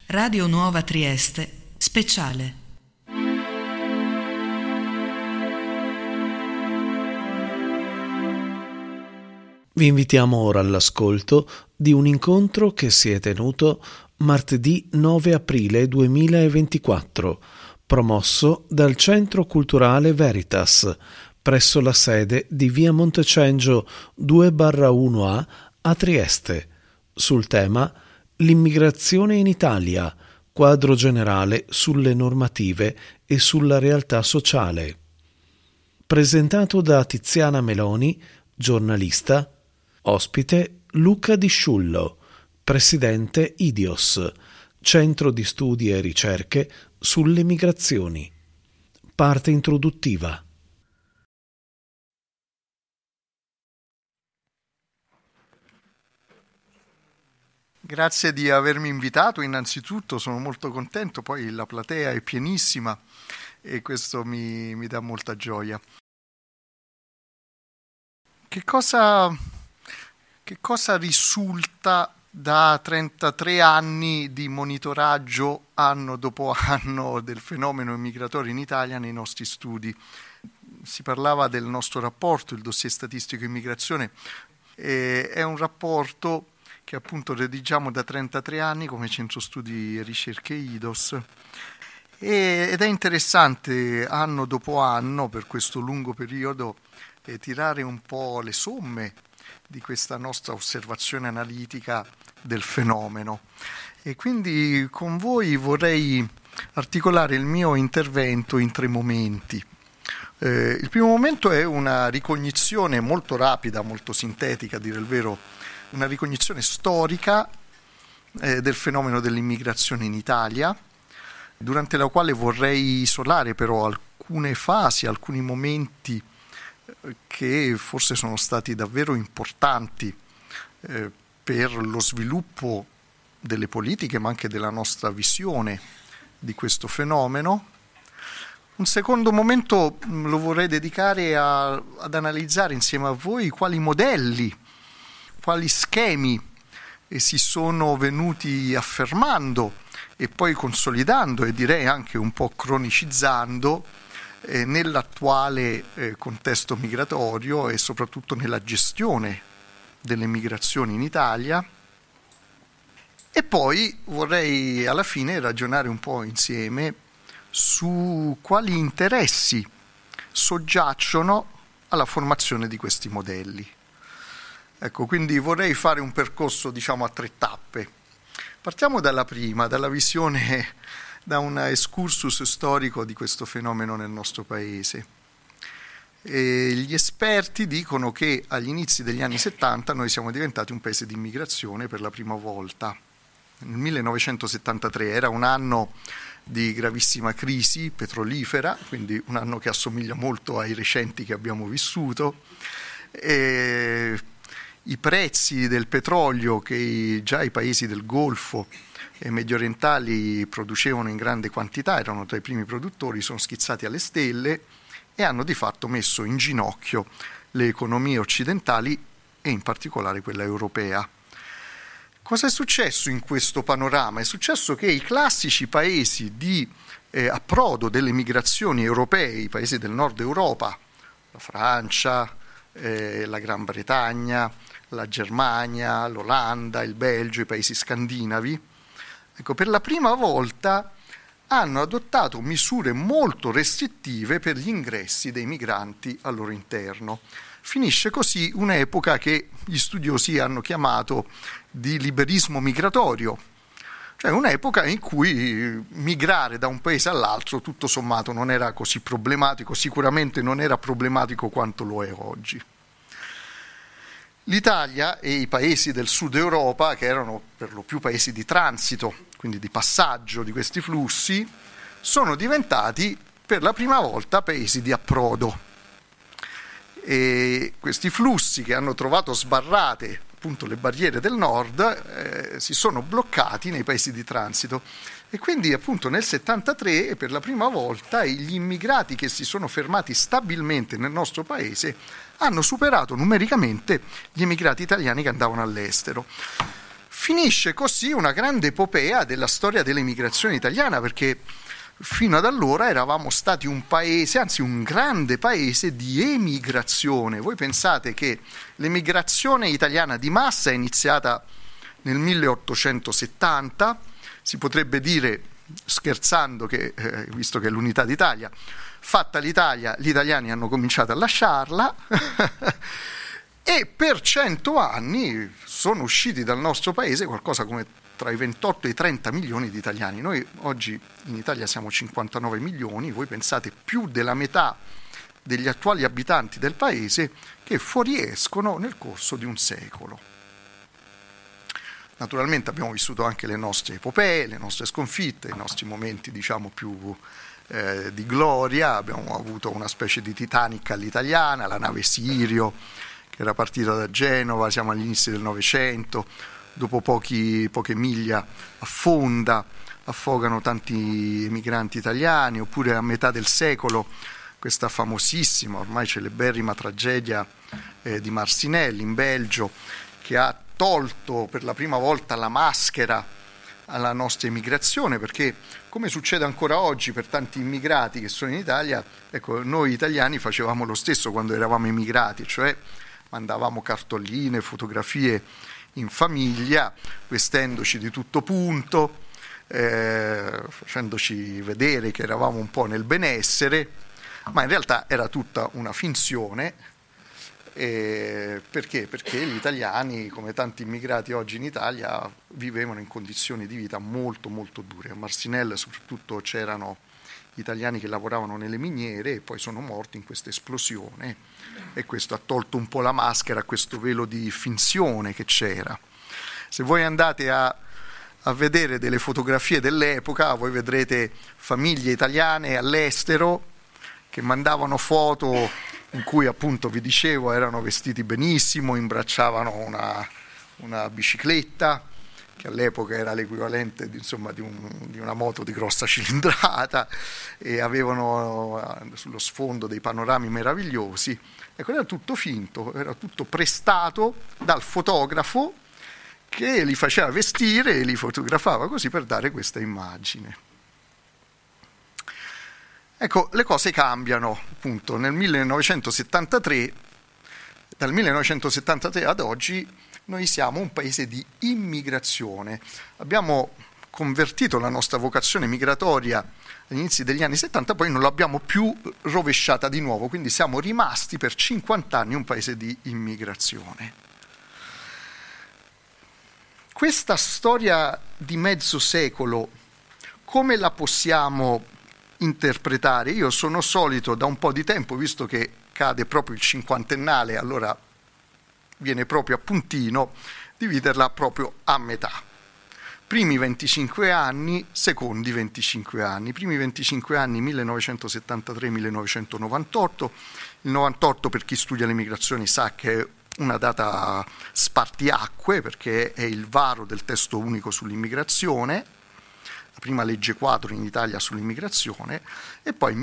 Radio Nuova Trieste, speciale. Vi invitiamo ora all'ascolto di un incontro che si è tenuto martedì 9 aprile 2024, promosso dal Centro Culturale Veritas, presso la sede di via Montecengio 2/1A a Trieste, sul tema L'immigrazione in Italia, quadro generale sulle normative e sulla realtà sociale. Presentato da Tiziana Meloni, giornalista, ospite Luca Di Sciullo, presidente IDIOS, Centro di Studi e Ricerche sulle Migrazioni. Parte introduttiva. Grazie di avermi invitato, innanzitutto sono molto contento, poi la platea è pienissima e questo mi dà molta gioia. Che cosa risulta da 33 anni di monitoraggio anno dopo anno del fenomeno migratorio in Italia nei nostri studi? Si parlava del nostro rapporto, il dossier statistico immigrazione, è un rapporto che appunto redigiamo da 33 anni come Centro Studi e Ricerche IDOS ed è interessante anno dopo anno per questo lungo periodo tirare un po' le somme di questa nostra osservazione analitica del fenomeno. E quindi con voi vorrei articolare il mio intervento in 3 momenti. Il primo momento è una ricognizione molto rapida, molto sintetica, a dire il vero, una ricognizione storica del fenomeno dell'immigrazione in Italia, durante la quale vorrei isolare però alcune fasi, alcuni momenti che forse sono stati davvero importanti per lo sviluppo delle politiche, ma anche della nostra visione di questo fenomeno. Un secondo momento lo vorrei dedicare ad analizzare insieme a voi quali modelli, quali schemi si sono venuti affermando e poi consolidando e direi anche un po' cronicizzando nell'attuale contesto migratorio e soprattutto nella gestione delle migrazioni in Italia. E poi vorrei alla fine ragionare un po' insieme su quali interessi soggiacciono alla formazione di questi modelli. Ecco, quindi vorrei fare un percorso, a 3 tappe. Partiamo dalla prima, dalla visione, da un excursus storico di questo fenomeno nel nostro paese. Gli esperti dicono che agli inizi degli anni 70 noi siamo diventati un paese di immigrazione per la prima volta. Nel 1973 era un anno di gravissima crisi petrolifera, quindi un anno che assomiglia molto ai recenti che abbiamo vissuto. I prezzi del petrolio che già i paesi del Golfo e mediorientali producevano in grande quantità, erano tra i primi produttori, sono schizzati alle stelle e hanno di fatto messo in ginocchio le economie occidentali e in particolare quella europea. Cosa è successo in questo panorama? È successo che i classici paesi di approdo delle migrazioni europee, i paesi del nord Europa, la Francia, la Gran Bretagna, la Germania, l'Olanda, il Belgio, i paesi scandinavi, ecco, per la prima volta hanno adottato misure molto restrittive per gli ingressi dei migranti al loro interno. Finisce così un'epoca che gli studiosi hanno chiamato di liberismo migratorio, cioè un'epoca in cui migrare da un paese all'altro tutto sommato non era così problematico, sicuramente non era problematico quanto lo è oggi. L'Italia e i paesi del sud Europa, che erano per lo più paesi di transito, quindi di passaggio di questi flussi, sono diventati per la prima volta paesi di approdo. E questi flussi che hanno trovato sbarrate appunto le barriere del nord si sono bloccati nei paesi di transito e quindi appunto nel 73 per la prima volta gli immigrati che si sono fermati stabilmente nel nostro paese hanno superato numericamente gli immigrati italiani che andavano all'estero. Finisce così una grande epopea della storia dell'emigrazione italiana, perché fino ad allora eravamo stati un paese, anzi un grande paese di emigrazione. Voi pensate che l'emigrazione italiana di massa è iniziata nel 1870, si potrebbe dire, scherzando, che visto che è l'unità d'Italia, fatta l'Italia, gli italiani hanno cominciato a lasciarla e per 100 anni sono usciti dal nostro paese qualcosa come tra i 28 e i 30 milioni di italiani. Noi oggi in Italia siamo 59 milioni, voi pensate più della metà degli attuali abitanti del paese che fuoriescono nel corso di un secolo. Naturalmente abbiamo vissuto anche le nostre epopee, le nostre sconfitte, i nostri momenti diciamo più di gloria. Abbiamo avuto una specie di Titanic all'italiana, la nave Sirio che era partita da Genova, siamo agli inizi del Novecento, dopo poche miglia affogano tanti emigranti italiani, oppure a metà del secolo questa famosissima, ormai celeberrima tragedia di Marcinelle in Belgio, che ha tolto per la prima volta la maschera alla nostra immigrazione, perché come succede ancora oggi per tanti immigrati che sono in Italia, ecco, noi italiani facevamo lo stesso quando eravamo immigrati, cioè mandavamo cartoline, fotografie in famiglia, vestendoci di tutto punto, facendoci vedere che eravamo un po' nel benessere, ma in realtà era tutta una finzione. Perché? Perché gli italiani, come tanti immigrati oggi in Italia, vivevano in condizioni di vita molto molto dure. A Marcinelle soprattutto c'erano italiani che lavoravano nelle miniere e poi sono morti in questa esplosione, e questo ha tolto un po' la maschera a questo velo di finzione che c'era. Se voi andate a vedere delle fotografie dell'epoca, voi vedrete famiglie italiane all'estero che mandavano foto in cui, appunto, vi dicevo, erano vestiti benissimo, imbracciavano una bicicletta, che all'epoca era l'equivalente di una moto di grossa cilindrata, e avevano sullo sfondo dei panorami meravigliosi. Ecco, era tutto finto, era tutto prestato dal fotografo che li faceva vestire e li fotografava così per dare questa immagine. Ecco, le cose cambiano, appunto, nel 1973, dal 1973 ad oggi noi siamo un paese di immigrazione. Abbiamo convertito la nostra vocazione migratoria agli inizi degli anni 70, poi non l'abbiamo più rovesciata di nuovo, quindi siamo rimasti per 50 anni un paese di immigrazione. Questa storia di mezzo secolo, come la possiamo interpretare? Io sono solito da un po' di tempo, visto che cade proprio il cinquantennale, allora viene proprio a puntino, dividerla proprio a metà. Primi 25 anni, secondi 25 anni. Primi 25 anni 1973-1998. Il 98, per chi studia le migrazioni, sa che è una data spartiacque, perché è il varo del testo unico sull'immigrazione, la prima legge quadro in Italia sull'immigrazione, e poi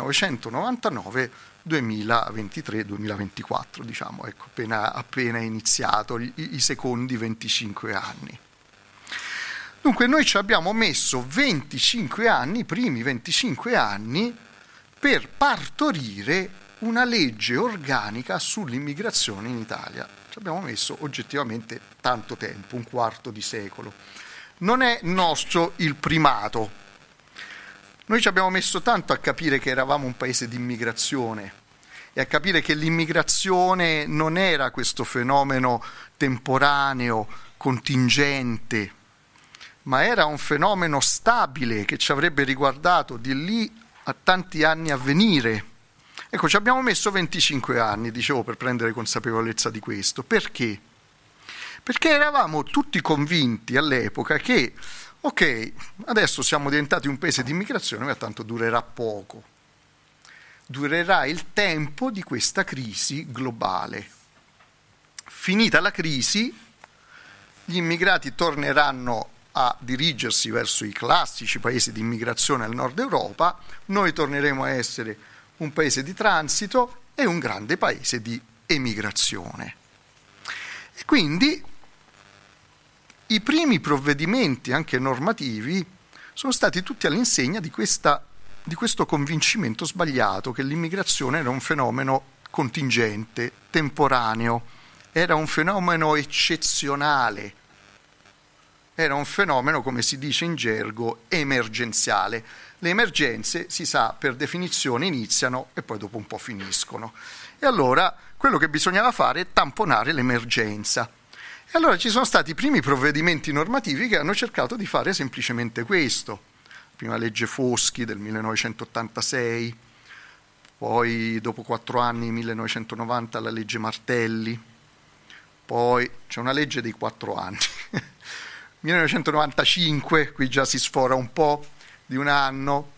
1999-2023-2024, diciamo, ecco, appena iniziato i secondi 25 anni. Dunque noi ci abbiamo messo 25 anni, i primi 25 anni, per partorire una legge organica sull'immigrazione in Italia. Ci abbiamo messo oggettivamente tanto tempo, un quarto di secolo. Non è nostro il primato. Noi ci abbiamo messo tanto a capire che eravamo un paese di immigrazione e a capire che l'immigrazione non era questo fenomeno temporaneo, contingente, ma era un fenomeno stabile che ci avrebbe riguardato di lì a tanti anni a venire. Ecco, ci abbiamo messo 25 anni, dicevo, per prendere consapevolezza di questo. Perché? Perché eravamo tutti convinti all'epoca che, ok, adesso siamo diventati un paese di immigrazione, ma tanto durerà poco. Durerà il tempo di questa crisi globale. Finita la crisi, gli immigrati torneranno a dirigersi verso i classici paesi di immigrazione al nord Europa, noi torneremo a essere un paese di transito e un grande paese di emigrazione. E quindi i primi provvedimenti anche normativi sono stati tutti all'insegna di questo convincimento sbagliato che l'immigrazione era un fenomeno contingente, temporaneo, era un fenomeno eccezionale, era un fenomeno, come si dice in gergo, emergenziale. Le emergenze, si sa, per definizione iniziano e poi dopo un po' finiscono. E allora quello che bisognava fare è tamponare l'emergenza. E allora ci sono stati i primi provvedimenti normativi che hanno cercato di fare semplicemente questo. Prima legge Foschi del 1986, poi dopo 4 anni, 1990, la legge Martelli, poi c'è una legge dei 4 anni, 1995, qui già si sfora un po' di un anno,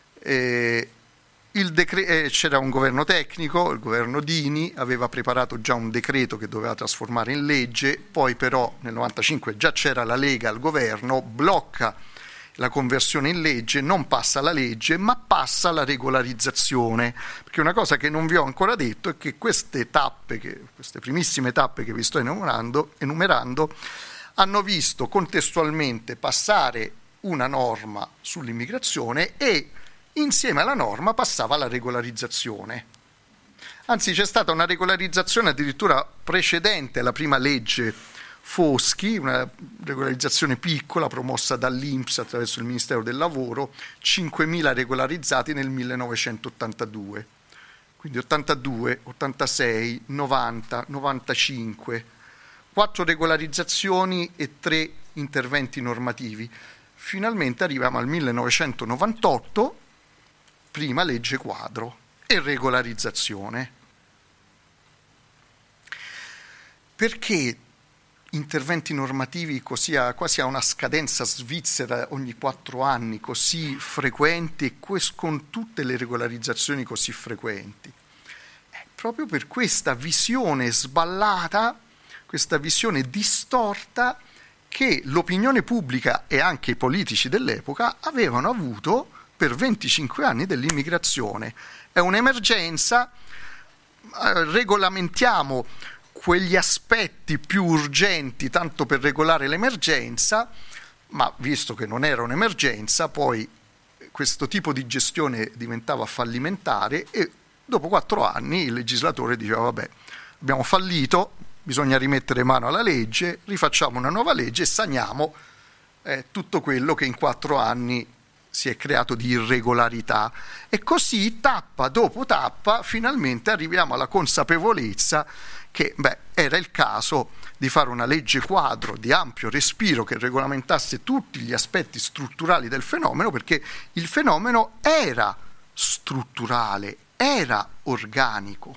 c'era un governo tecnico, il governo Dini aveva preparato già un decreto che doveva trasformare in legge, poi però nel 95 già c'era la Lega al governo, blocca la conversione in legge, non passa la legge ma passa la regolarizzazione, perché una cosa che non vi ho ancora detto è che queste primissime tappe che vi sto enumerando hanno visto contestualmente passare una norma sull'immigrazione e insieme alla norma passava la regolarizzazione. Anzi, c'è stata una regolarizzazione addirittura precedente alla prima legge Foschi, una regolarizzazione piccola promossa dall'INPS attraverso il Ministero del Lavoro, 5.000 regolarizzati nel 1982. Quindi 82, 86, 90, 95, 4 regolarizzazioni e 3 interventi normativi. Finalmente arriviamo al 1998, prima legge quadro e regolarizzazione. Perché interventi normativi quasi a una scadenza svizzera ogni 4 anni, così frequenti e con tutte le regolarizzazioni così frequenti? Proprio per questa visione sballata, questa visione distorta che l'opinione pubblica e anche i politici dell'epoca avevano avuto per 25 anni dell'immigrazione. È un'emergenza, regolamentiamo quegli aspetti più urgenti tanto per regolare l'emergenza, ma visto che non era un'emergenza, poi questo tipo di gestione diventava fallimentare e dopo 4 anni il legislatore diceva vabbè, abbiamo fallito, bisogna rimettere mano alla legge, rifacciamo una nuova legge e saniamo tutto quello che in 4 anni si è creato di irregolarità. E così, tappa dopo tappa, finalmente arriviamo alla consapevolezza che era il caso di fare una legge quadro di ampio respiro che regolamentasse tutti gli aspetti strutturali del fenomeno, perché il fenomeno era strutturale, era organico.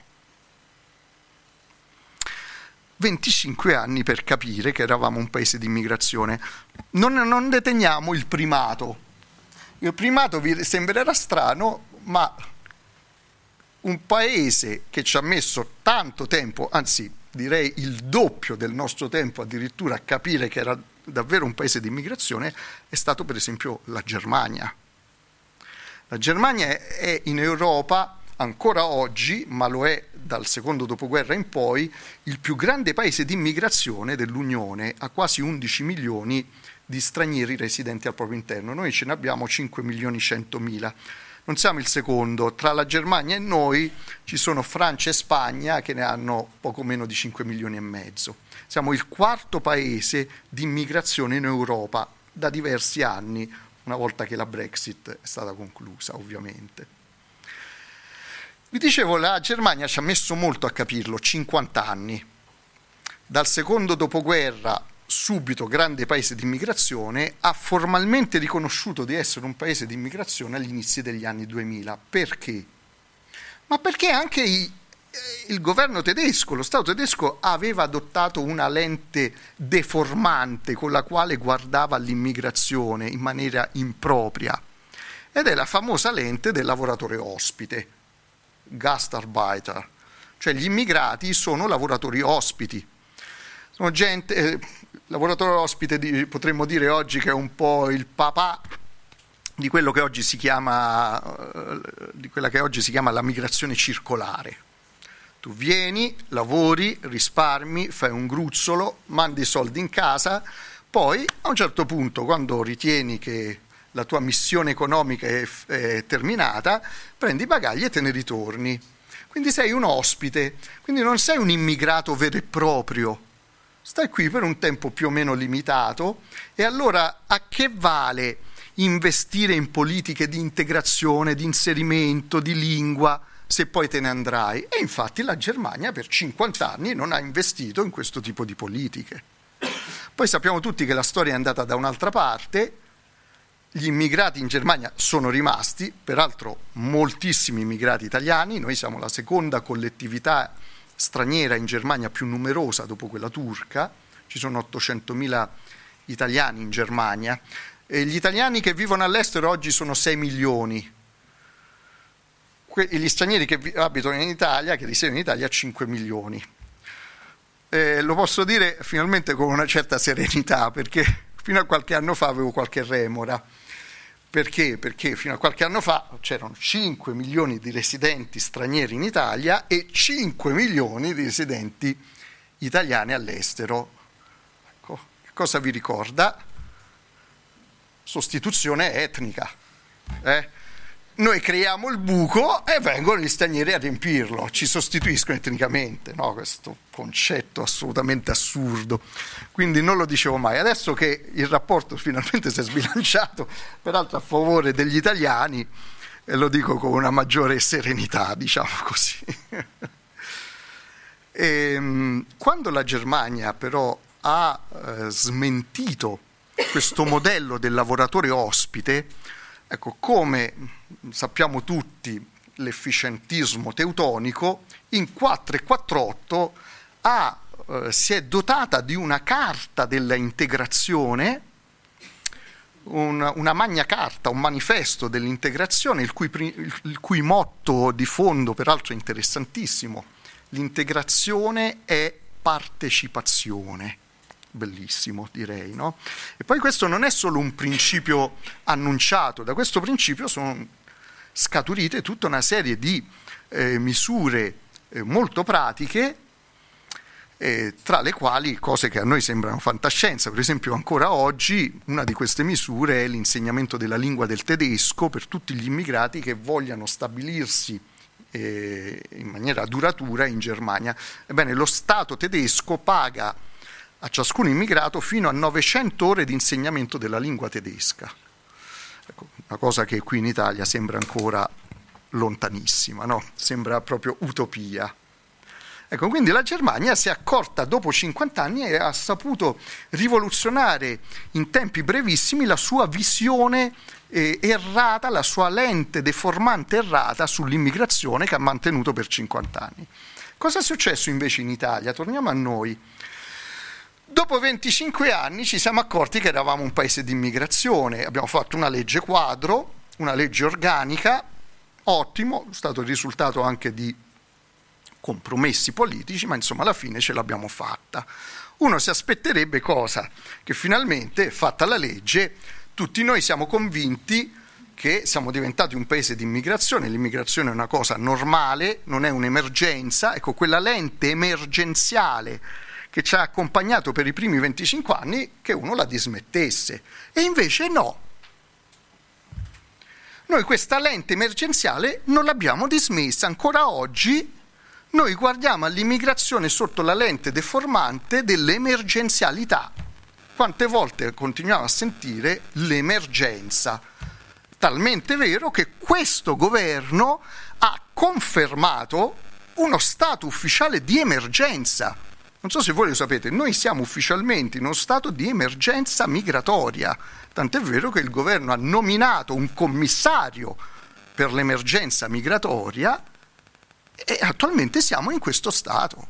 25 anni per capire che eravamo un paese di immigrazione. Non deteniamo il primato. Il primato vi sembrerà strano, ma un paese che ci ha messo tanto tempo, anzi direi il doppio del nostro tempo addirittura a capire che era davvero un paese di immigrazione, è stato per esempio la Germania. La Germania è in Europa ancora oggi, ma lo è dal secondo dopoguerra in poi, il più grande paese di immigrazione dell'Unione, ha quasi 11 milioni di stranieri residenti al proprio interno. Noi ce ne abbiamo 5.100.000. Non siamo il secondo, tra la Germania e noi ci sono Francia e Spagna che ne hanno poco meno di 5 milioni e mezzo. Siamo il 4º paese di immigrazione in Europa da diversi anni, una volta che la Brexit è stata conclusa, ovviamente. Vi dicevo, la Germania ci ha messo molto a capirlo, 50 anni. Dal secondo dopoguerra, subito grande paese di immigrazione, ha formalmente riconosciuto di essere un paese di immigrazione agli inizi degli anni 2000. Perché? Ma perché anche il governo tedesco, lo Stato tedesco, aveva adottato una lente deformante con la quale guardava l'immigrazione in maniera impropria, ed è la famosa lente del lavoratore ospite, Gastarbeiter, cioè gli immigrati sono lavoratori ospiti, sono gente, lavoratore ospite potremmo dire oggi che è un po' il papà di quello che oggi si chiama, di quella che oggi si chiama la migrazione circolare. Tu vieni, lavori, risparmi, fai un gruzzolo, mandi i soldi in casa, Poi, a un certo punto, quando ritieni che la tua missione economica è terminata, prendi i bagagli e te ne ritorni. Quindi sei un ospite, quindi non sei un immigrato vero e proprio. Stai qui per un tempo più o meno limitato, e allora a che vale investire in politiche di integrazione, di inserimento, di lingua, se poi te ne andrai? E infatti la Germania per 50 anni non ha investito in questo tipo di politiche. Poi sappiamo tutti che la storia è andata da un'altra parte, gli immigrati in Germania sono rimasti, peraltro moltissimi immigrati italiani, noi siamo la seconda collettività straniera in Germania più numerosa dopo quella turca, ci sono 800.000 italiani in Germania, e gli italiani che vivono all'estero oggi sono 6 milioni, gli stranieri che abitano in Italia, che risiedono in Italia, 5 milioni. Lo posso dire finalmente con una certa serenità, perché fino a qualche anno fa avevo qualche remora. Perché? Perché fino a qualche anno fa c'erano 5 milioni di residenti stranieri in Italia e 5 milioni di residenti italiani all'estero. Ecco, cosa vi ricorda? Sostituzione etnica. Noi creiamo il buco e vengono gli stranieri a riempirlo, ci sostituiscono etnicamente, no? Questo concetto assolutamente assurdo, quindi non lo dicevo mai. Adesso che il rapporto finalmente si è sbilanciato, peraltro a favore degli italiani, e lo dico con una maggiore serenità, diciamo così. Quando la Germania però ha smentito questo modello del lavoratore ospite, ecco, come sappiamo tutti l'efficientismo teutonico, in 448 si è dotata di una carta della integrazione, una magna carta, un manifesto dell'integrazione, il cui motto di fondo peraltro è interessantissimo: l'integrazione è partecipazione. Bellissimo, direi, no? E poi questo non è solo un principio annunciato, da questo principio sono scaturite tutta una serie di misure molto pratiche, tra le quali cose che a noi sembrano fantascienza. Per esempio, ancora oggi una di queste misure è l'insegnamento della lingua del tedesco per tutti gli immigrati che vogliano stabilirsi in maniera duratura in Germania. Ebbene, lo Stato tedesco paga a ciascun immigrato fino a 900 ore di insegnamento della lingua tedesca. Ecco, una cosa che qui in Italia sembra ancora lontanissima, no? Sembra proprio utopia. Ecco, quindi la Germania si è accorta dopo 50 anni e ha saputo rivoluzionare in tempi brevissimi la sua visione errata, la sua lente deformante errata sull'immigrazione che ha mantenuto per 50 anni. Cosa è successo invece in Italia? Torniamo a noi. Dopo 25 anni ci siamo accorti che eravamo un paese di immigrazione, abbiamo fatto una legge quadro, una legge organica, ottimo, è stato il risultato anche di compromessi politici, ma insomma alla fine ce l'abbiamo fatta. Uno si aspetterebbe cosa? Che finalmente, fatta la legge, tutti noi siamo convinti che siamo diventati un paese di immigrazione, l'immigrazione è una cosa normale, non è un'emergenza, ecco, quella lente emergenziale che ci ha accompagnato per i primi 25 anni, che uno la dismettesse. E invece no. Noi questa lente emergenziale non l'abbiamo dismessa. Ancora oggi noi guardiamo all'immigrazione sotto la lente deformante dell'emergenzialità. Quante volte continuiamo a sentire l'emergenza? Talmente vero che questo governo ha confermato uno stato ufficiale di emergenza. Non so se voi lo sapete, noi siamo ufficialmente in uno stato di emergenza migratoria, tant'è vero che il governo ha nominato un commissario per l'emergenza migratoria e attualmente siamo in questo stato.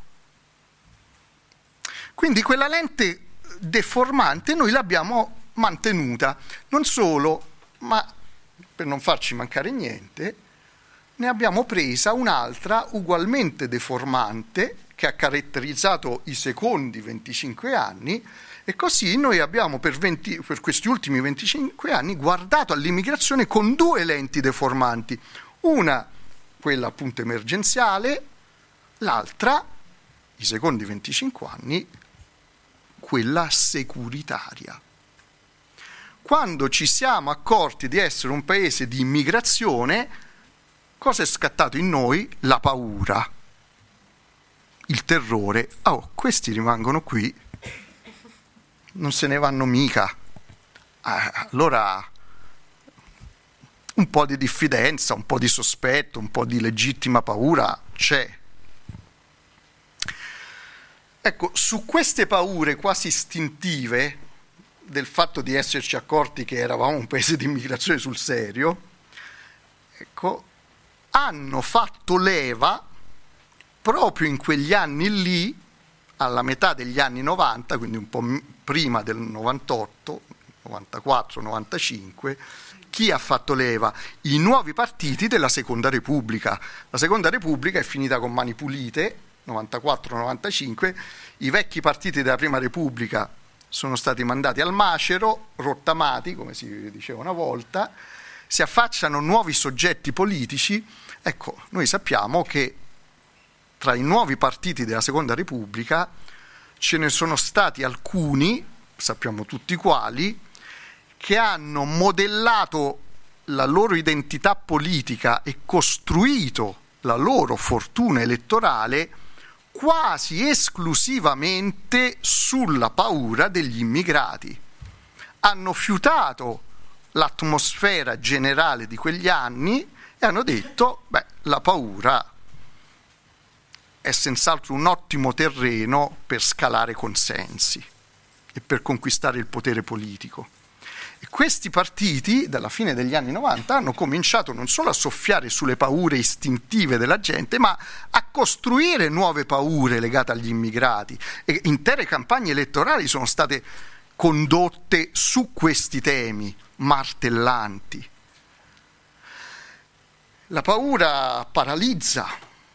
Quindi quella lente deformante noi l'abbiamo mantenuta, non solo, ma per non farci mancare niente, ne abbiamo presa un'altra ugualmente deformante che ha caratterizzato i secondi 25 anni, e così noi abbiamo per questi ultimi 25 anni guardato all'immigrazione con due lenti deformanti, una quella appunto emergenziale, l'altra, i secondi 25 anni, quella securitaria. Quando ci siamo accorti di essere un paese di immigrazione, cosa è scattato in noi? La paura, il terrore. Oh, questi rimangono qui, non se ne vanno mica. Allora un po' di diffidenza, un po' di sospetto, un po' di legittima paura c'è. Ecco, su queste paure quasi istintive del fatto di esserci accorti che eravamo un paese di immigrazione sul serio, ecco, hanno fatto leva proprio in quegli anni lì, alla metà degli anni 90, quindi un po' prima del 98, 94, 95, chi ha fatto leva? I nuovi partiti della Seconda Repubblica. La Seconda Repubblica è finita con mani pulite, 94-95, i vecchi partiti della Prima Repubblica sono stati mandati al macero, rottamati, come si diceva una volta, si affacciano nuovi soggetti politici. Ecco, noi sappiamo che tra i nuovi partiti della Seconda Repubblica ce ne sono stati alcuni, sappiamo tutti quali, che hanno modellato la loro identità politica e costruito la loro fortuna elettorale quasi esclusivamente sulla paura degli immigrati. Hanno fiutato l'atmosfera generale di quegli anni e hanno detto, la paura è senz'altro un ottimo terreno per scalare consensi e per conquistare il potere politico. E questi partiti, dalla fine degli anni 90, hanno cominciato non solo a soffiare sulle paure istintive della gente, ma a costruire nuove paure legate agli immigrati. E intere campagne elettorali sono state condotte su questi temi martellanti. La paura paralizza.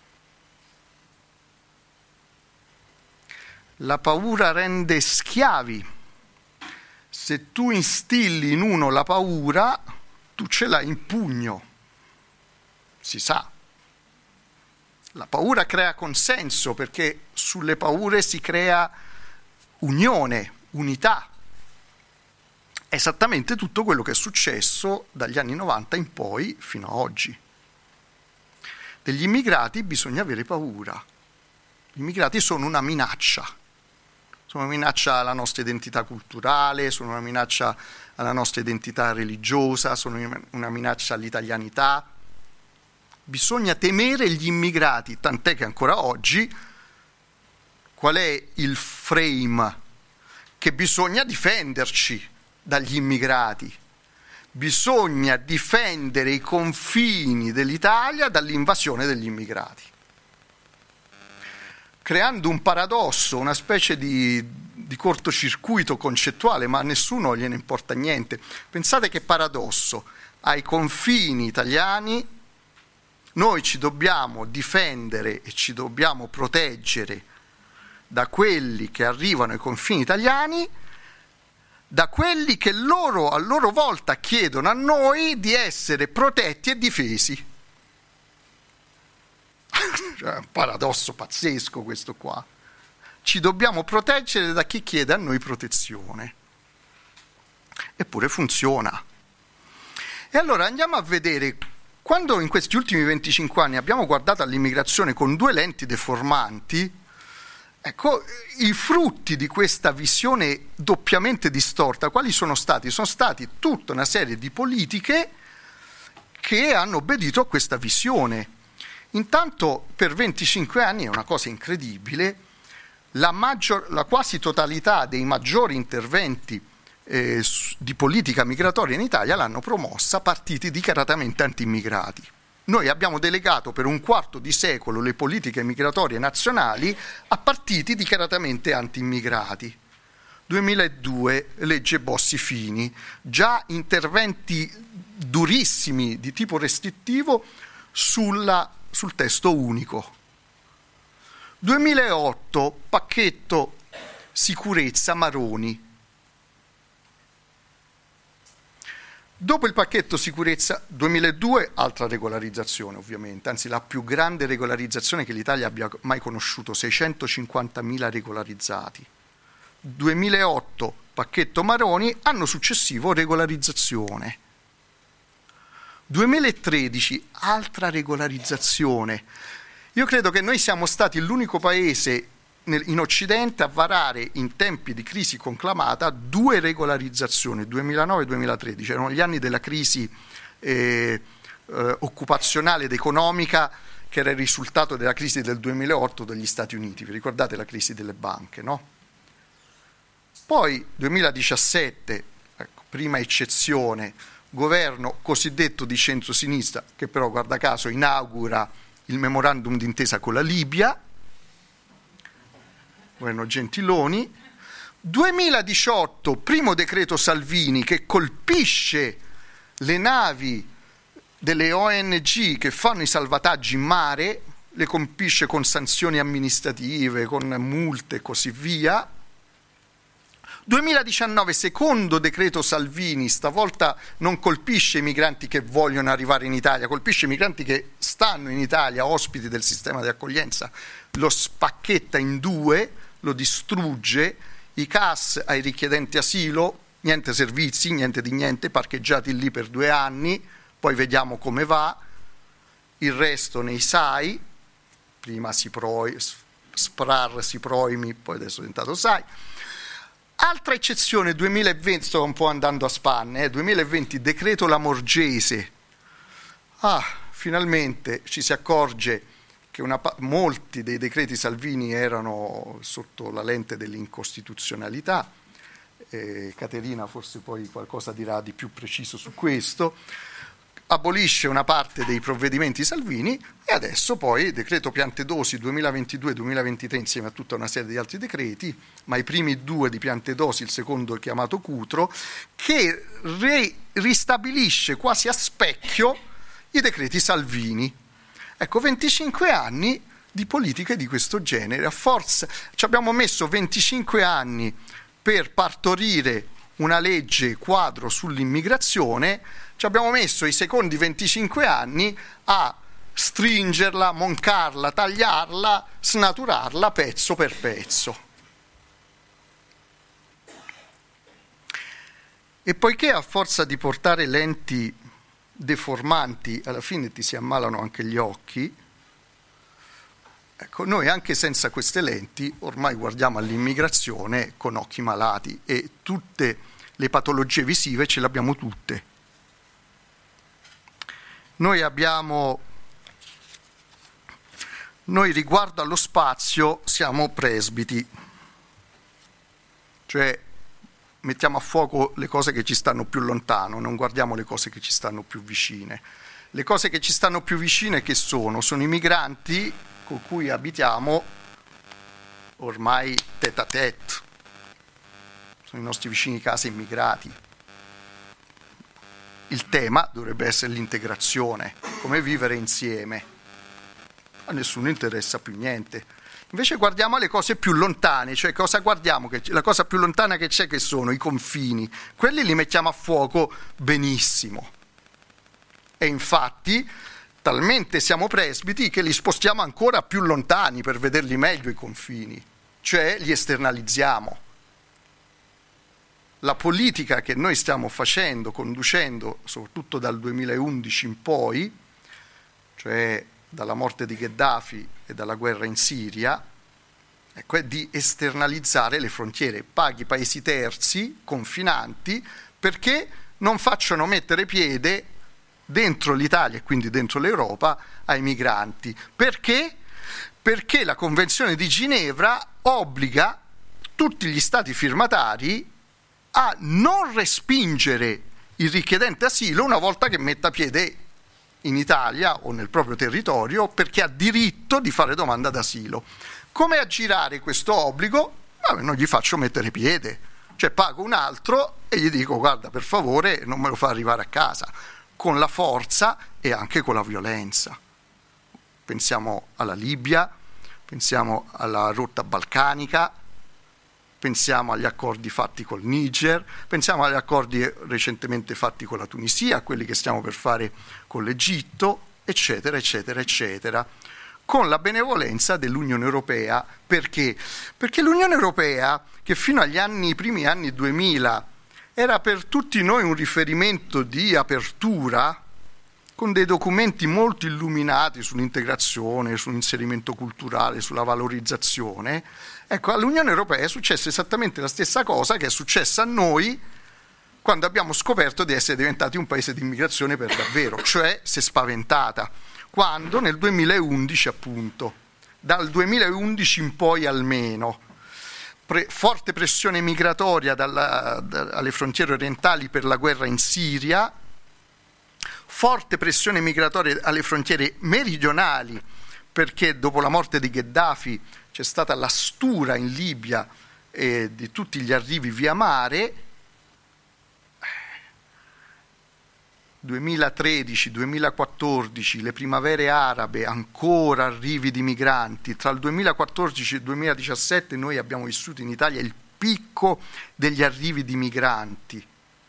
La paura rende schiavi. Se tu instilli in uno la paura, tu ce l'hai in pugno. Si sa. La paura crea consenso, perché sulle paure si crea unione, unità. È esattamente tutto quello che è successo dagli anni 90 in poi fino a oggi. Degli immigrati bisogna avere paura. Gli immigrati sono una minaccia. Sono una minaccia alla nostra identità culturale, sono una minaccia alla nostra identità religiosa, sono una minaccia all'italianità. Bisogna temere gli immigrati, tant'è che ancora oggi qual è il frame? Che bisogna difenderci dagli immigrati. Bisogna difendere i confini dell'Italia dall'invasione degli immigrati, creando un paradosso, una specie di cortocircuito concettuale, ma a nessuno gliene importa niente. Pensate che paradosso: ai confini italiani noi ci dobbiamo difendere e ci dobbiamo proteggere da quelli che arrivano ai confini italiani, da quelli che loro a loro volta chiedono a noi di essere protetti e difesi. È un paradosso pazzesco questo qua. Ci dobbiamo proteggere da chi chiede a noi protezione. Eppure funziona. E allora andiamo a vedere, quando in questi ultimi 25 anni abbiamo guardato all'immigrazione con due lenti deformanti, ecco, i frutti di questa visione doppiamente distorta, quali sono stati? Sono stati tutta una serie di politiche che hanno obbedito a questa visione. Intanto per 25 anni, è una cosa incredibile, la quasi totalità dei maggiori interventi di politica migratoria in Italia l'hanno promossa partiti dichiaratamente anti-immigrati. Noi abbiamo delegato per un quarto di secolo le politiche migratorie nazionali a partiti dichiaratamente anti-immigrati. 2002, legge Bossi-Fini, già interventi durissimi di tipo restrittivo sul testo unico. 2008, pacchetto sicurezza Maroni. Dopo il pacchetto sicurezza 2002, altra regolarizzazione ovviamente, anzi la più grande regolarizzazione che l'Italia abbia mai conosciuto, 650.000 regolarizzati. 2008 pacchetto Maroni, anno successivo regolarizzazione. 2013 altra regolarizzazione. Io credo che noi siamo stati l'unico paese in Occidente a varare in tempi di crisi conclamata 2 regolarizzazioni, 2009 e 2013, erano gli anni della crisi occupazionale ed economica che era il risultato della crisi del 2008 degli Stati Uniti. Vi ricordate la crisi delle banche, no? Poi 2017, ecco, prima eccezione, governo cosiddetto di centrosinistra, che però guarda caso inaugura il memorandum d'intesa con la Libia, governo Gentiloni. 2018, primo decreto Salvini che colpisce le navi delle ONG che fanno i salvataggi in mare, le colpisce con sanzioni amministrative, con multe e così via. 2019, secondo decreto Salvini, stavolta non colpisce i migranti che vogliono arrivare in Italia, colpisce i migranti che stanno in Italia, ospiti del sistema di accoglienza, lo spacchetta in 2, lo distrugge, i CAS ai richiedenti asilo, niente servizi, niente di niente, parcheggiati lì per 2 anni, poi vediamo come va, il resto nei SAI, prima SPRAR, SIPROIMI, poi adesso è diventato SAI. Altra eccezione, 2020, sto un po' andando a spanne, 2020, decreto Lamorgese. Finalmente ci si accorge che molti dei decreti Salvini erano sotto la lente dell'incostituzionalità. Caterina forse poi qualcosa dirà di più preciso su questo. Abolisce una parte dei provvedimenti Salvini e adesso poi decreto Piantedosi 2022-2023 insieme a tutta una serie di altri decreti, ma i primi 2 di Piantedosi, il secondo chiamato Cutro, che ristabilisce quasi a specchio i decreti Salvini. Ecco, 25 anni di politiche di questo genere. A forza, ci abbiamo messo 25 anni per partorire una legge quadro sull'immigrazione, ci abbiamo messo i secondi 25 anni a stringerla, moncarla, tagliarla, snaturarla pezzo per pezzo. E poiché a forza di portare lenti deformanti alla fine ti si ammalano anche gli occhi, ecco, noi anche senza queste lenti ormai guardiamo all'immigrazione con occhi malati e tutte le patologie visive ce le abbiamo tutte. Noi riguardo allo spazio siamo presbiti, cioè mettiamo a fuoco le cose che ci stanno più lontano, non guardiamo le cose che ci stanno più vicine. Le cose che ci stanno più vicine che sono? Sono i migranti con cui abitiamo ormai tête à tête, sono i nostri vicini casa immigrati. Il tema dovrebbe essere l'integrazione, come vivere insieme. A nessuno interessa più niente. Invece guardiamo alle cose più lontane, cioè cosa guardiamo? La cosa più lontana che c'è che sono i confini. Quelli li mettiamo a fuoco benissimo. E infatti talmente siamo presbiti che li spostiamo ancora più lontani per vederli meglio i confini, cioè li esternalizziamo. La politica che noi stiamo facendo, conducendo, soprattutto dal 2011 in poi, cioè dalla morte di Gheddafi e dalla guerra in Siria, ecco, è di esternalizzare le frontiere. Paghi paesi terzi, confinanti, perché non facciano mettere piede dentro l'Italia e quindi dentro l'Europa ai migranti. Perché? Perché la Convenzione di Ginevra obbliga tutti gli Stati firmatari a non respingere il richiedente asilo una volta che metta piede in Italia o nel proprio territorio, perché ha diritto di fare domanda d'asilo. Come aggirare questo obbligo? Non gli faccio mettere piede, cioè pago un altro e gli dico guarda per favore non me lo fa arrivare a casa, con la forza e anche con la violenza. Pensiamo alla Libia, pensiamo alla rotta balcanica, pensiamo agli accordi fatti col Niger, pensiamo agli accordi recentemente fatti con la Tunisia, quelli che stiamo per fare con l'Egitto, eccetera, eccetera, eccetera. con la benevolenza dell'Unione Europea. Perché? Perché l'Unione Europea, che fino agli primi anni 2000 era per tutti noi un riferimento di apertura, con dei documenti molto illuminati sull'integrazione, sull'inserimento culturale, sulla valorizzazione, ecco, all'Unione Europea è successa esattamente la stessa cosa che è successa a noi quando abbiamo scoperto di essere diventati un paese di immigrazione per davvero, cioè si è spaventata. Quando nel 2011, appunto, dal 2011 in poi almeno, forte pressione migratoria alle frontiere orientali per la guerra in Siria, forte pressione migratoria alle frontiere meridionali perché dopo la morte di Gheddafi c'è stata la stura in Libia di tutti gli arrivi via mare. 2013, 2014, le primavere arabe, ancora arrivi di migranti. Tra il 2014 e il 2017 noi abbiamo vissuto in Italia il picco degli arrivi di migranti.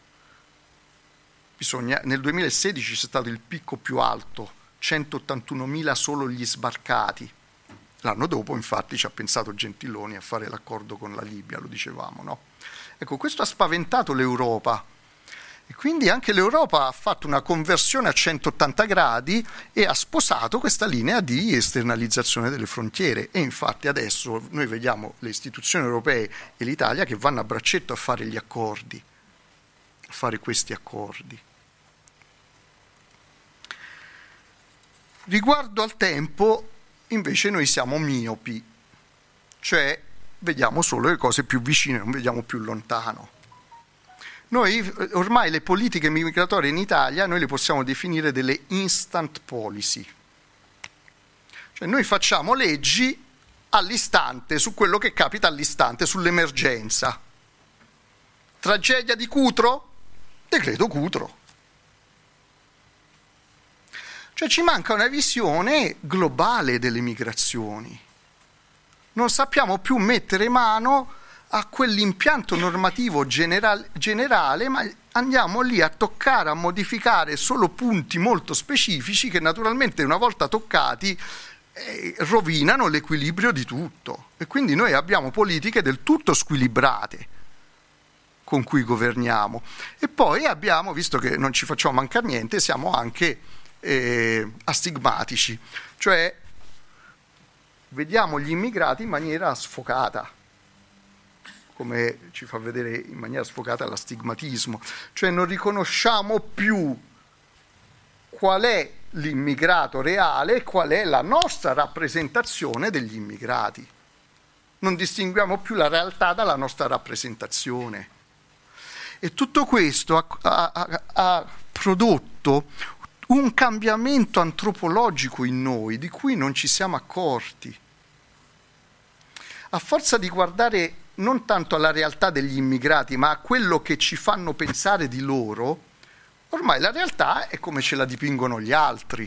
Nel 2016 c'è stato il picco più alto, 181.000 solo gli sbarcati. L'anno dopo, infatti, ci ha pensato Gentiloni a fare l'accordo con la Libia, lo dicevamo, no? Ecco, questo ha spaventato l'Europa. E quindi anche l'Europa ha fatto una conversione a 180 gradi e ha sposato questa linea di esternalizzazione delle frontiere. E infatti adesso noi vediamo le istituzioni europee e l'Italia che vanno a braccetto a fare gli accordi, a fare questi accordi. Riguardo al tempo, invece, noi siamo miopi, cioè vediamo solo le cose più vicine, non vediamo più lontano. Noi ormai le politiche migratorie in Italia noi le possiamo definire delle instant policy. Cioè noi facciamo leggi all'istante, su quello che capita all'istante, sull'emergenza. Tragedia di Cutro? Decreto Cutro. Cioè ci manca una visione globale delle migrazioni. Non sappiamo più mettere mano a quell'impianto normativo generale, ma andiamo lì a toccare, a modificare solo punti molto specifici che naturalmente una volta toccati rovinano l'equilibrio di tutto. E quindi noi abbiamo politiche del tutto squilibrate con cui governiamo. E poi abbiamo, visto che non ci facciamo mancare niente, siamo anche astigmatici, cioè vediamo gli immigrati in maniera sfocata, come ci fa vedere in maniera sfocata l'astigmatismo, cioè non riconosciamo più qual è l'immigrato reale e qual è la nostra rappresentazione degli immigrati. Non distinguiamo più la realtà dalla nostra rappresentazione. E tutto questo ha prodotto un cambiamento antropologico in noi di cui non ci siamo accorti. A forza di guardare non tanto alla realtà degli immigrati, ma a quello che ci fanno pensare di loro, ormai la realtà è come ce la dipingono gli altri.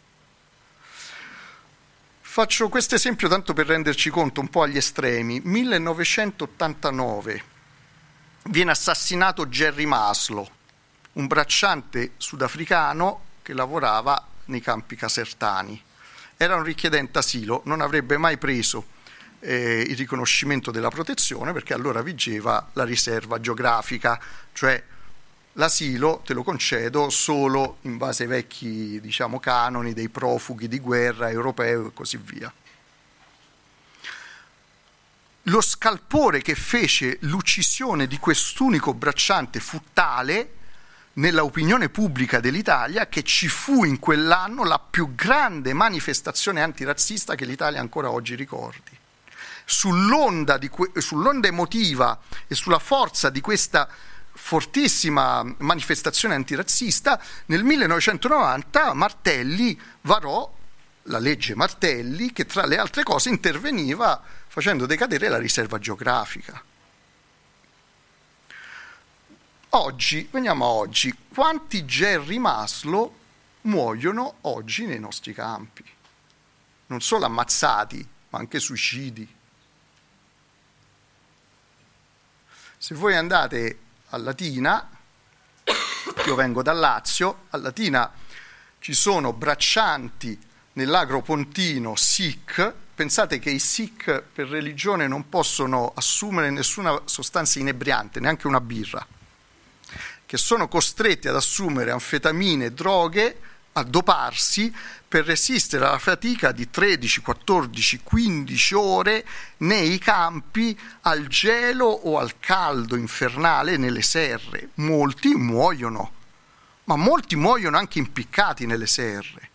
Faccio questo esempio tanto per renderci conto un po' agli estremi. 1989 viene assassinato Jerry Maslow, un bracciante sudafricano che lavorava nei campi casertani. Era un richiedente asilo, non avrebbe mai preso il riconoscimento della protezione perché allora vigeva la riserva geografica, cioè l'asilo te lo concedo solo in base ai vecchi, diciamo, canoni dei profughi di guerra europei e così via. Lo scalpore che fece l'uccisione di quest'unico bracciante fu tale nella opinione pubblica dell'Italia che ci fu in quell'anno la più grande manifestazione antirazzista che l'Italia ancora oggi ricordi. Sull'onda emotiva e sulla forza di questa fortissima manifestazione antirazzista, nel 1990 Martelli varò la legge Martelli che tra le altre cose interveniva facendo decadere la riserva geografica. Oggi, veniamo a oggi, quanti Jerry Maslow muoiono oggi nei nostri campi? Non solo ammazzati, ma anche suicidi. Se voi andate a Latina, io vengo da Lazio, a Latina ci sono braccianti nell'Agropontino Sikh. Pensate che i Sikh per religione non possono assumere nessuna sostanza inebriante, neanche una birra, che sono costretti ad assumere anfetamine e droghe, a doparsi per resistere alla fatica di 13, 14, 15 ore nei campi al gelo o al caldo infernale nelle serre. Molti muoiono, ma molti muoiono anche impiccati nelle serre.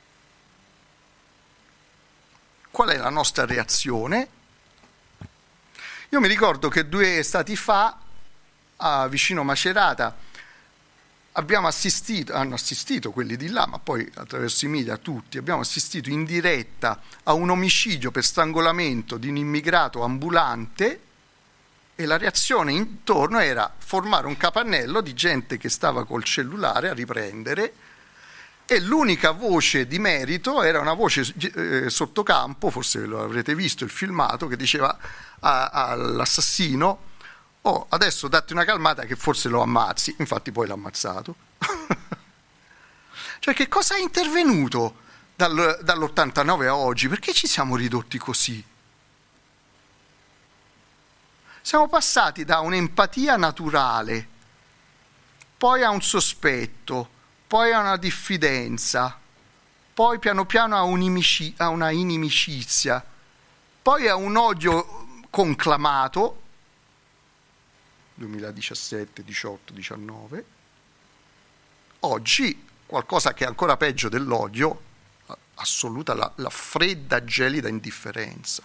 Qual è la nostra reazione? Io mi ricordo che 2 estati fa, vicino Macerata, hanno assistito quelli di là, ma poi attraverso i media tutti, abbiamo assistito in diretta a un omicidio per strangolamento di un immigrato ambulante, e la reazione intorno era formare un capannello di gente che stava col cellulare a riprendere, e l'unica voce di merito era una voce sottocampo, forse lo avrete visto il filmato, che diceva all'assassino: oh, adesso datti una calmata che forse lo ammazzi. Infatti poi l'ha ammazzato. Cioè, che cosa è intervenuto dall'89 a oggi? Perché ci siamo ridotti così? Siamo passati da un'empatia naturale, poi a un sospetto, poi a una diffidenza, poi piano piano a una inimicizia, poi a un odio conclamato, 2017, 18, 19, oggi qualcosa che è ancora peggio dell'odio, assoluta, la fredda, gelida indifferenza.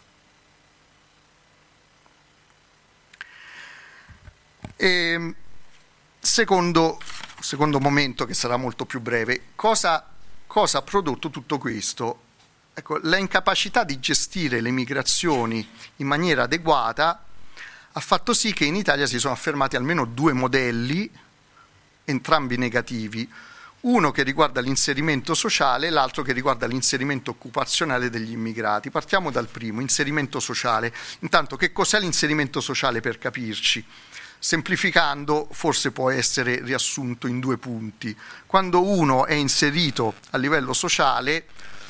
E secondo momento, che sarà molto più breve, cosa ha prodotto tutto questo? Ecco, la incapacità di gestire le migrazioni in maniera adeguata ha fatto sì che in Italia si sono affermati almeno 2 modelli, entrambi negativi, uno che riguarda l'inserimento sociale e l'altro che riguarda l'inserimento occupazionale degli immigrati. Partiamo dal primo, inserimento sociale. Intanto, che cos'è l'inserimento sociale, per capirci? Semplificando, forse può essere riassunto in 2 punti. Quando uno è inserito a livello sociale,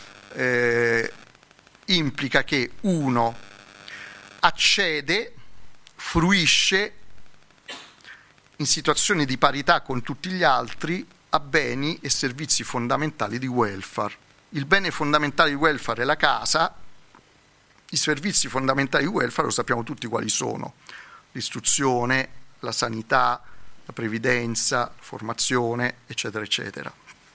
implica che uno accede, fruisce in situazioni di parità con tutti gli altri a beni e servizi fondamentali di welfare. Il bene fondamentale di welfare è la casa, i servizi fondamentali di welfare lo sappiamo tutti quali sono: l'istruzione, la sanità, la previdenza, la formazione, eccetera, eccetera.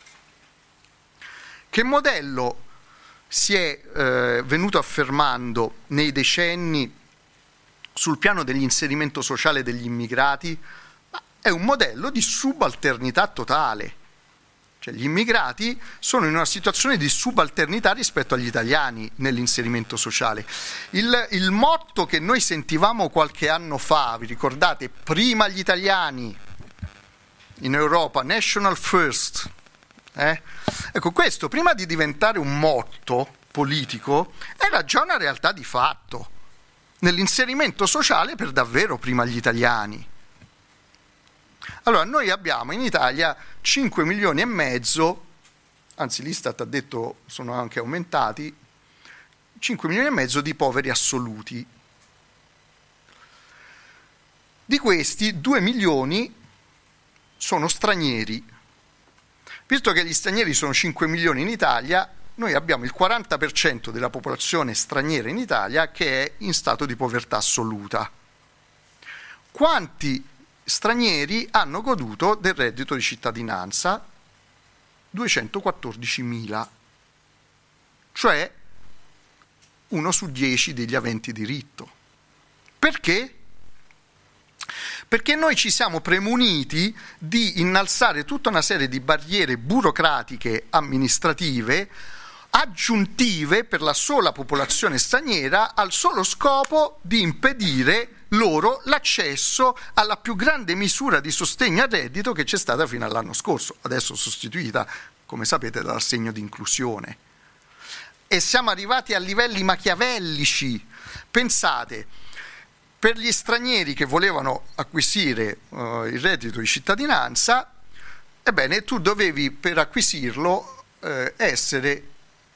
Che modello si è venuto affermando nei decenni sul piano dell'inserimento sociale degli immigrati? È un modello di subalternità totale. Cioè, gli immigrati sono in una situazione di subalternità rispetto agli italiani nell'inserimento sociale. Il motto che noi sentivamo qualche anno fa, vi ricordate? Prima gli italiani in Europa, national first. Ecco, questo, prima di diventare un motto politico, era già una realtà di fatto. Nell'inserimento sociale per davvero prima gli italiani. Allora, noi abbiamo in Italia 5 milioni e mezzo, anzi l'Istat ha detto sono anche aumentati, 5 milioni e mezzo di poveri assoluti. Di questi 2 milioni sono stranieri. Visto che gli stranieri sono 5 milioni in Italia, noi abbiamo il 40% della popolazione straniera in Italia che è in stato di povertà assoluta. Quanti stranieri hanno goduto del reddito di cittadinanza? 214.000, cioè 1 su 10 degli aventi diritto. Perché? Perché noi ci siamo premuniti di innalzare tutta una serie di barriere burocratiche amministrative aggiuntive per la sola popolazione straniera, al solo scopo di impedire loro l'accesso alla più grande misura di sostegno al reddito che c'è stata fino all'anno scorso, adesso sostituita, come sapete, dall'assegno di inclusione. E siamo arrivati a livelli machiavellici. Pensate, per gli stranieri che volevano acquisire il reddito di cittadinanza, ebbene, tu dovevi, per acquisirlo, essere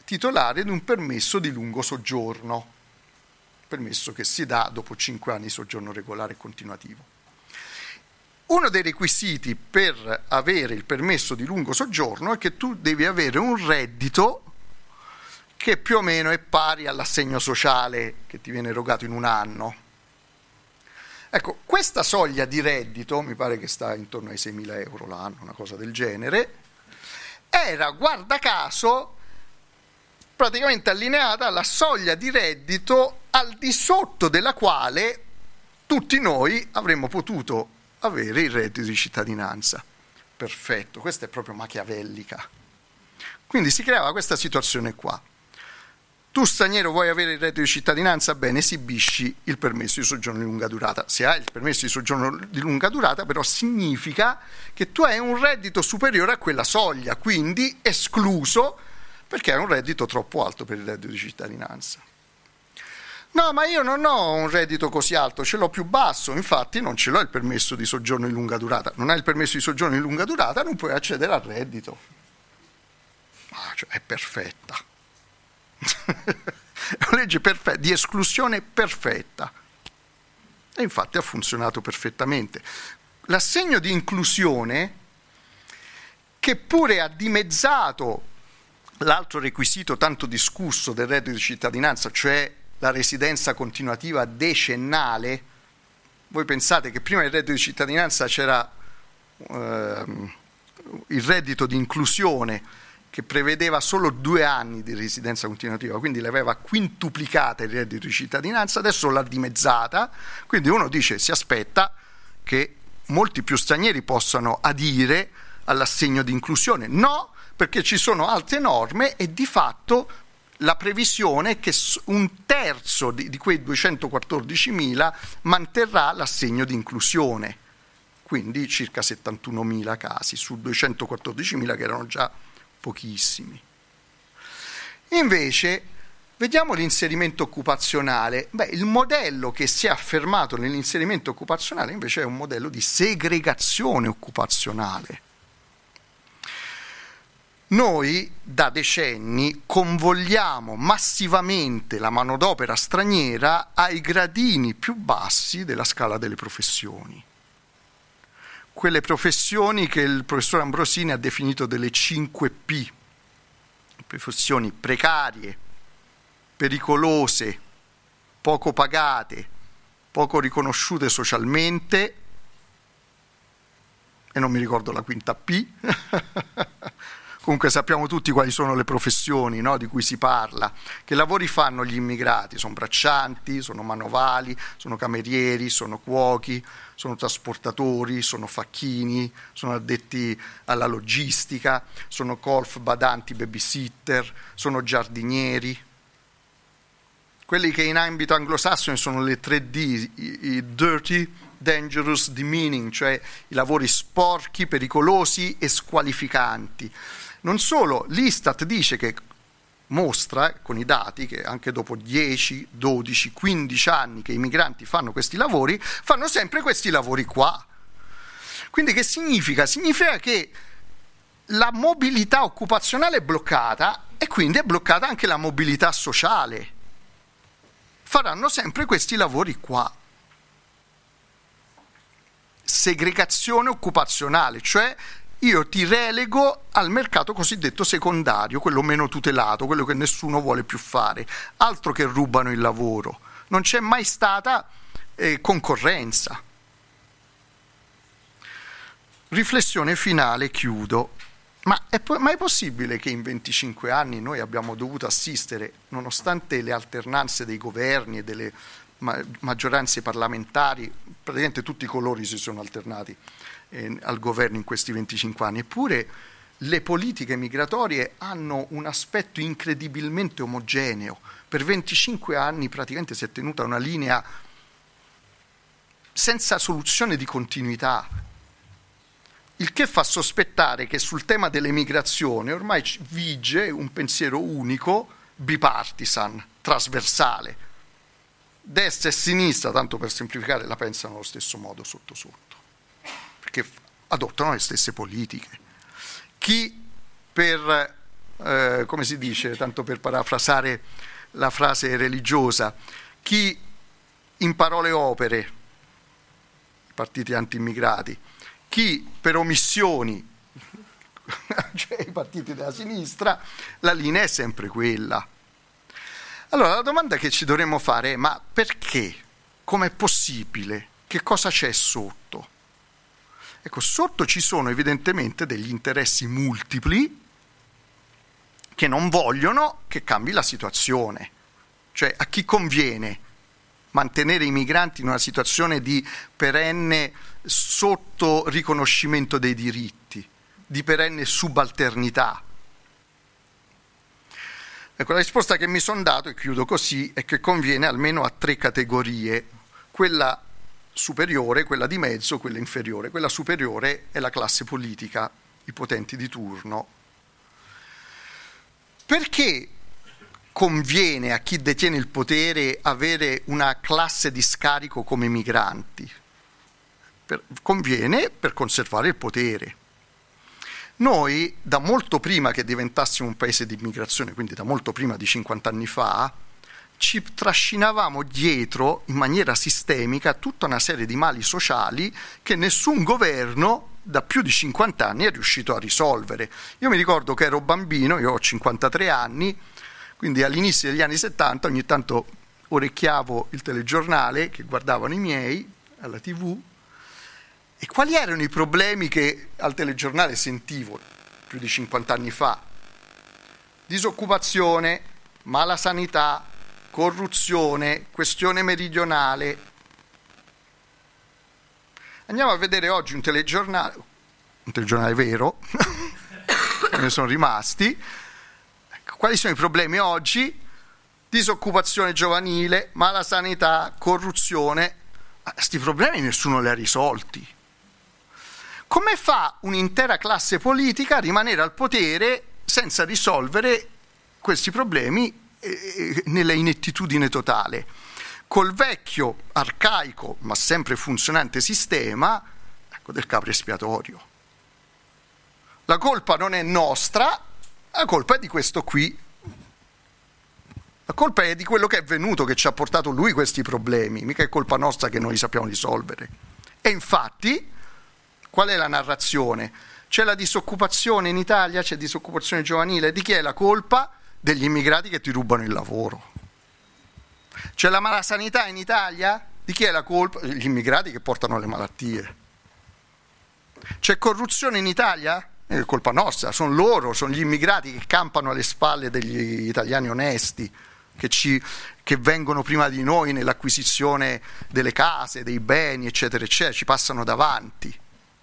titolare di un permesso di lungo soggiorno, permesso che si dà dopo 5 anni di soggiorno regolare e continuativo. Uno dei requisiti per avere il permesso di lungo soggiorno è che tu devi avere un reddito che più o meno è pari all'assegno sociale che ti viene erogato in un anno. Ecco, questa soglia di reddito, mi pare che sta intorno ai 6.000 euro l'anno, una cosa del genere, era, guarda caso, praticamente allineata alla soglia di reddito al di sotto della quale tutti noi avremmo potuto avere il reddito di cittadinanza. Perfetto, questa è proprio machiavellica. Quindi si creava questa situazione qua. Tu straniero vuoi avere il reddito di cittadinanza? Bene, esibisci il permesso di soggiorno di lunga durata. Se hai il permesso di soggiorno di lunga durata, però significa che tu hai un reddito superiore a quella soglia, quindi escluso perché hai un reddito troppo alto per il reddito di cittadinanza. No, ma io non ho un reddito così alto, ce l'ho più basso, infatti non ce l'ho il permesso di soggiorno di lunga durata. Non hai il permesso di soggiorno di lunga durata, non puoi accedere al reddito. Cioè, è perfetta. È una legge perfetta, di esclusione perfetta. E infatti ha funzionato perfettamente. L'assegno di inclusione, che pure ha dimezzato l'altro requisito tanto discusso del reddito di cittadinanza, cioè la residenza continuativa decennale. Voi pensate che prima del reddito di cittadinanza c'era il reddito di inclusione che prevedeva solo 2 anni di residenza continuativa, quindi l'aveva quintuplicata il reddito di cittadinanza, adesso l'ha dimezzata, quindi uno dice si aspetta che molti più stranieri possano adire all'assegno di inclusione. No, perché ci sono altre norme e di fatto la previsione è che 1/3 di quei 214.000 manterrà l'assegno di inclusione, quindi circa 71.000 casi su 214.000 che erano già pochissimi. Invece, vediamo l'inserimento occupazionale. Il modello che si è affermato nell'inserimento occupazionale invece è un modello di segregazione occupazionale. Noi da decenni convogliamo massivamente la manodopera straniera ai gradini più bassi della scala delle professioni. Quelle professioni che il professor Ambrosini ha definito delle 5P, professioni precarie, pericolose, poco pagate, poco riconosciute socialmente, e non mi ricordo la quinta P. Comunque sappiamo tutti quali sono le professioni, no, di cui si parla. Che lavori fanno gli immigrati? Sono braccianti, sono manovali, sono camerieri, sono cuochi, sono trasportatori, sono facchini, sono addetti alla logistica, sono colf, badanti, babysitter, sono giardinieri. Quelli che in ambito anglosassone sono le 3D, i dirty, dangerous, demeaning, cioè i lavori sporchi, pericolosi e squalificanti. Non solo, l'Istat dice che mostra con i dati che anche dopo 10, 12, 15 anni che i migranti fanno questi lavori, fanno sempre questi lavori qua. Quindi che significa? Significa che la mobilità occupazionale è bloccata e quindi è bloccata anche la mobilità sociale. Faranno sempre questi lavori qua. Segregazione occupazionale, cioè io ti relego al mercato cosiddetto secondario, quello meno tutelato, quello che nessuno vuole più fare, altro che rubano il lavoro. Non c'è mai stata concorrenza. Riflessione finale, chiudo. Ma è possibile che in 25 anni noi abbiamo dovuto assistere, nonostante le alternanze dei governi e delle maggioranze parlamentari, praticamente tutti i colori si sono alternati al governo in questi 25 anni, eppure le politiche migratorie hanno un aspetto incredibilmente omogeneo. Per 25 anni praticamente si è tenuta una linea senza soluzione di continuità, il che fa sospettare che sul tema dell'emigrazione ormai vige un pensiero unico, bipartisan, trasversale. Destra e sinistra, tanto per semplificare, la pensano allo stesso modo sotto sotto, perché adottano le stesse politiche. Chi per come si dice, tanto per parafrasare la frase religiosa, chi imparò le opere, i partiti anti-immigrati, chi per omissioni, cioè i partiti della sinistra, la linea è sempre quella. Allora la domanda che ci dovremmo fare è: ma perché? Com'è possibile? Che cosa c'è sotto? Ecco, sotto ci sono evidentemente degli interessi multipli che non vogliono che cambi la situazione. Cioè, a chi conviene mantenere i migranti in una situazione di perenne sotto riconoscimento dei diritti, di perenne subalternità? Ecco, la risposta che mi sono dato, e chiudo così, è che conviene almeno a 3 categorie: quella superiore, quella di mezzo, quella inferiore. Quella superiore è la classe politica, i potenti di turno. Perché conviene a chi detiene il potere avere una classe di scarico come migranti? Conviene per conservare il potere. Noi, da molto prima che diventassimo un paese di immigrazione, quindi da molto prima di 50 anni fa, ci trascinavamo dietro in maniera sistemica tutta una serie di mali sociali che nessun governo da più di 50 anni è riuscito a risolvere. Io mi ricordo che ero bambino, io ho 53 anni, quindi all'inizio degli anni 70 ogni tanto orecchiavo il telegiornale che guardavano i miei alla TV, e quali erano i problemi che al telegiornale sentivo più di 50 anni fa? Disoccupazione, mala sanità, corruzione, questione meridionale. Andiamo a vedere oggi un telegiornale vero, ne sono rimasti. Ecco, quali sono i problemi oggi? Disoccupazione giovanile, mala sanità, corruzione. Questi problemi nessuno li ha risolti. Come fa un'intera classe politica a rimanere al potere senza risolvere questi problemi nella inettitudine totale? Col vecchio, arcaico, ma sempre funzionante sistema, ecco, del capro espiatorio. La colpa non è nostra, la colpa è di questo qui. La colpa è di quello che è venuto, che ci ha portato lui questi problemi, mica è colpa nostra che non li sappiamo risolvere. E infatti, qual è la narrazione? C'è la disoccupazione in Italia, c'è disoccupazione giovanile. Di chi è la colpa? Degli immigrati che ti rubano il lavoro. C'è la mala sanità in Italia? Di chi è la colpa? Gli immigrati che portano le malattie. C'è corruzione in Italia? È colpa nostra, sono loro, sono gli immigrati che campano alle spalle degli italiani onesti, che vengono prima di noi nell'acquisizione delle case, dei beni, eccetera, eccetera, ci passano davanti.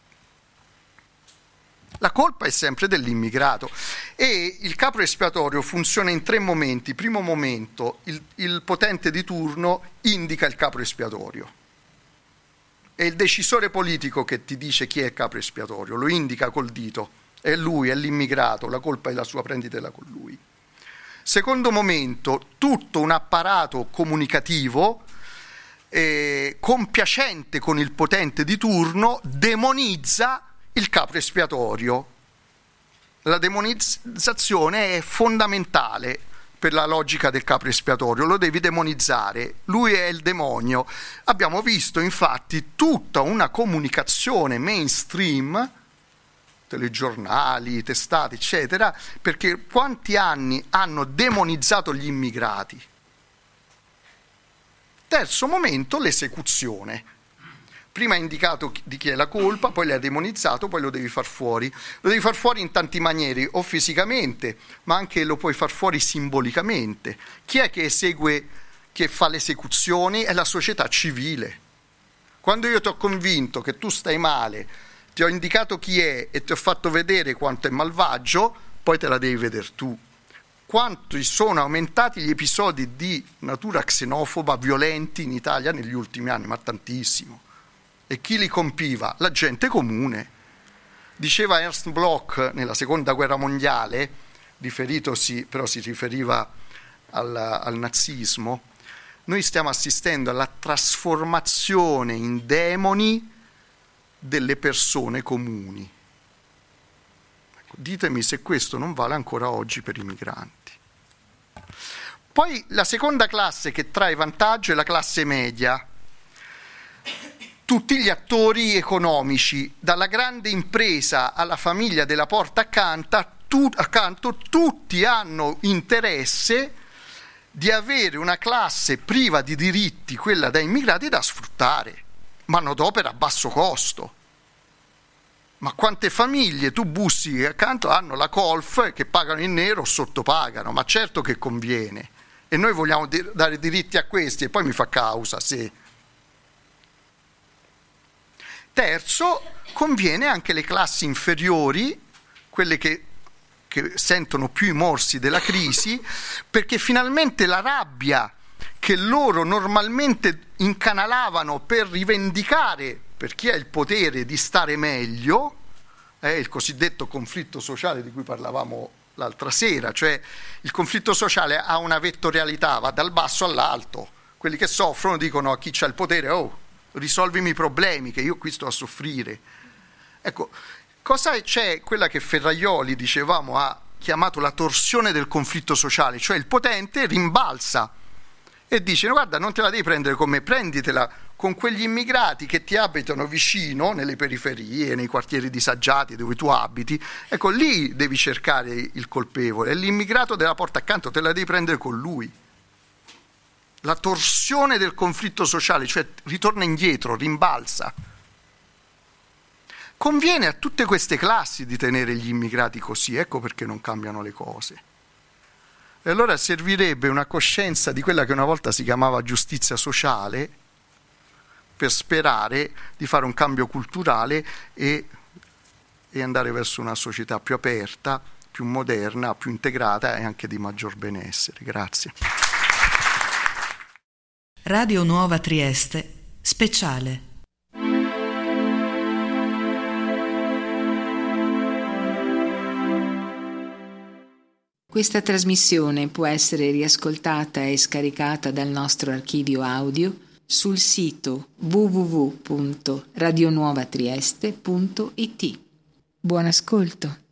La colpa è sempre dell'immigrato, e il capro espiatorio funziona in 3 momenti. Primo momento, il potente di turno indica il capro espiatorio. È il decisore politico che ti dice chi è il capro espiatorio, lo indica col dito, è lui, è l'immigrato, la colpa è la sua, prenditela con lui. Secondo momento, tutto un apparato comunicativo compiacente con il potente di turno demonizza il capro espiatorio. La demonizzazione è fondamentale per la logica del capro espiatorio, lo devi demonizzare, lui è il demonio. Abbiamo visto infatti tutta una comunicazione mainstream, telegiornali, testate, eccetera, perché quanti anni hanno demonizzato gli immigrati. Terzo momento, l'esecuzione. Prima ha indicato di chi è la colpa, poi l'ha demonizzato, poi lo devi far fuori. Lo devi far fuori in tanti maniere, o fisicamente, ma anche lo puoi far fuori simbolicamente. Chi è che esegue, che fa le esecuzioni? È la società civile. Quando io ti ho convinto che tu stai male, ti ho indicato chi è e ti ho fatto vedere quanto è malvagio, poi te la devi vedere tu. Quanto sono aumentati gli episodi di natura xenofoba violenti in Italia negli ultimi anni, ma tantissimo. E chi li compiva? La gente comune. Diceva Ernst Bloch nella seconda guerra mondiale, però si riferiva al nazismo, noi stiamo assistendo alla trasformazione in demoni delle persone comuni. Ditemi se questo non vale ancora oggi per i migranti. Poi la seconda classe che trae vantaggio è la classe media. Tutti gli attori economici, dalla grande impresa alla famiglia della porta accanto, tutti hanno interesse di avere una classe priva di diritti, quella da immigrati, da sfruttare, manodopera a basso costo. Ma quante famiglie tu bussi accanto hanno la colf che pagano in nero o sottopagano? Ma certo che conviene. E noi vogliamo dare diritti a questi e poi mi fa causa, sì. Terzo, conviene anche le classi inferiori, quelle che sentono più i morsi della crisi, perché finalmente la rabbia che loro normalmente incanalavano per rivendicare, per chi ha il potere di stare meglio, il cosiddetto conflitto sociale di cui parlavamo l'altra sera, cioè il conflitto sociale ha una vettorialità, va dal basso all'alto. Quelli che soffrono dicono a chi c'ha il potere: oh, risolvimi i problemi che io qui sto a soffrire. Ecco, cosa c'è? Quella che Ferraioli, dicevamo, ha chiamato la torsione del conflitto sociale, cioè il potente rimbalza e dice: guarda, non te la devi prendere con me, prenditela con quegli immigrati che ti abitano vicino, nelle periferie, nei quartieri disagiati dove tu abiti. Ecco, lì devi cercare il colpevole, e l'immigrato della porta accanto te la devi prendere con lui. La torsione del conflitto sociale, cioè ritorna indietro, rimbalza. Conviene a tutte queste classi di tenere gli immigrati così, ecco perché non cambiano le cose. E allora servirebbe una coscienza di quella che una volta si chiamava giustizia sociale, per sperare di fare un cambio culturale e andare verso una società più aperta, più moderna, più integrata e anche di maggior benessere. Grazie. Radio Nuova Trieste, speciale. Questa trasmissione può essere riascoltata e scaricata dal nostro archivio audio sul sito www.radionuovatrieste.it. Buon ascolto.